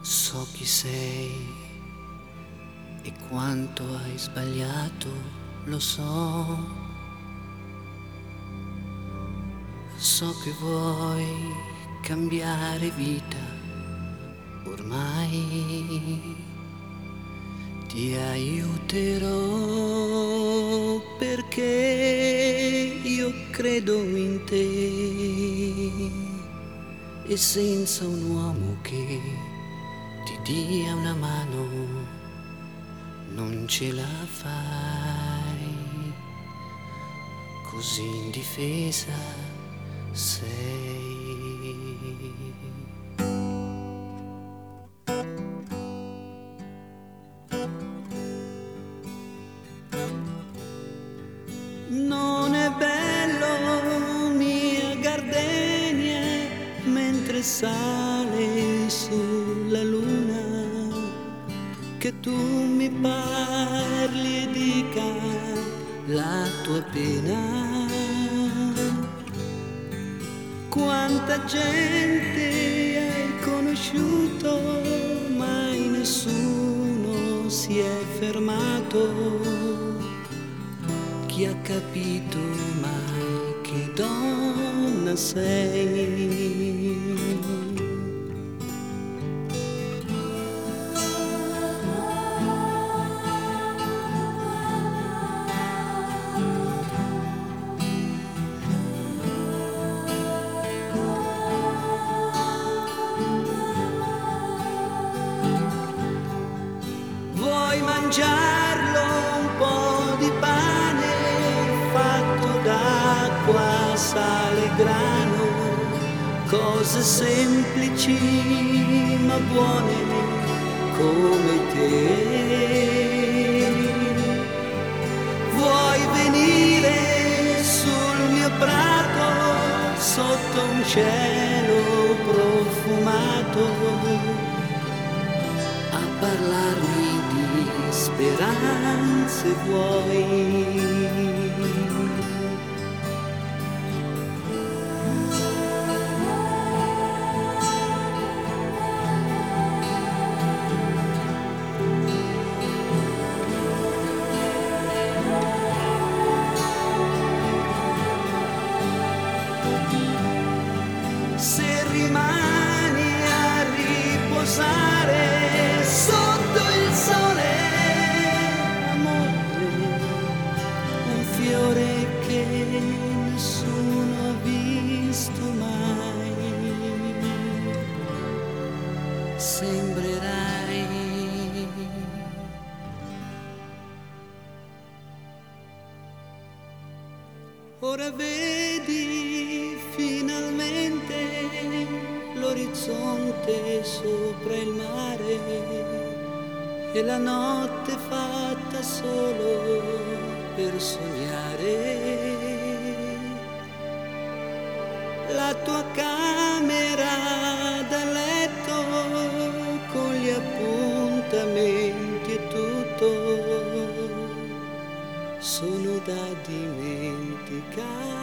So chi sei e quanto hai sbagliato, lo so. So che vuoi cambiare vita, ormai ti aiuterò perché io credo in te e senza un uomo che ti dia una mano non ce la fai, così indifesa sei. Non è bello, mia gardenia, mentre sale sulla luna, che tu mi parli e dica la tua pena. Quanta gente hai conosciuto, mai nessuno si è fermato. Chi ha capito mai che donna sei? Vuoi mangiarlo un po' di pane fatto d'acqua, sale e grano, cose semplici ma buone come te. Vuoi venire sul mio prato sotto un cielo profumato a parlarmi di speranze, vuoi? Se rimani a riposare sotto il sole, amore, un fiore che nessuno ha visto mai, sembrerai ora vedi finalmente l'orizzonte sopra il mare e la notte fatta solo per sognare. La tua camera da letto con gli appuntamenti e tutto sono da dimenticare.